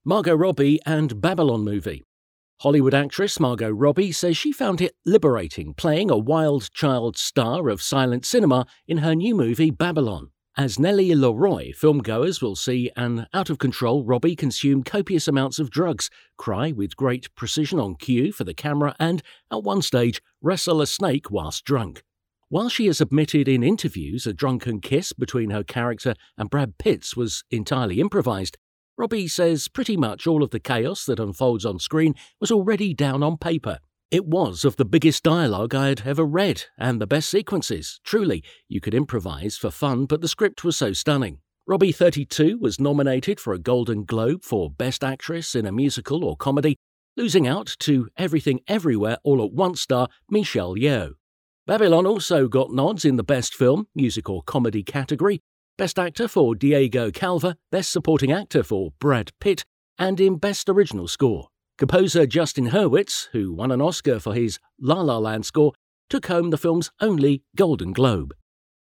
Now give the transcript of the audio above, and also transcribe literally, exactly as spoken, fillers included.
Margot Robbie and Babylon movie. Hollywood actress Margot Robbie says she found it liberating playing a wild child star of silent cinema in her new movie Babylon. As Nellie Leroy, filmgoers will see an out-of-control Robbie consume copious amounts of drugs, cry with great precision on cue for the camera and, at one stage, wrestle a snake whilst drunk. While she has admitted in interviews a drunken kiss between her character and Brad Pitt's was entirely improvised, Robbie says pretty much all of the chaos that unfolds on screen was already down on paper. It was of the biggest dialogue I had ever read, and the best sequences. Truly, you could improvise for fun, but the script was so stunning. Robbie, thirty-two, was nominated for a Golden Globe for Best Actress in a Musical or Comedy, losing out to Everything Everywhere All at Once star Michelle Yeoh. Babylon also got nods in the Best Film, Music or Comedy category, Best Actor for Diego Calva, Best Supporting Actor for Brad Pitt, and in Best Original Score. Composer Justin Hurwitz, who won an Oscar for his La La Land score, took home the film's only Golden Globe.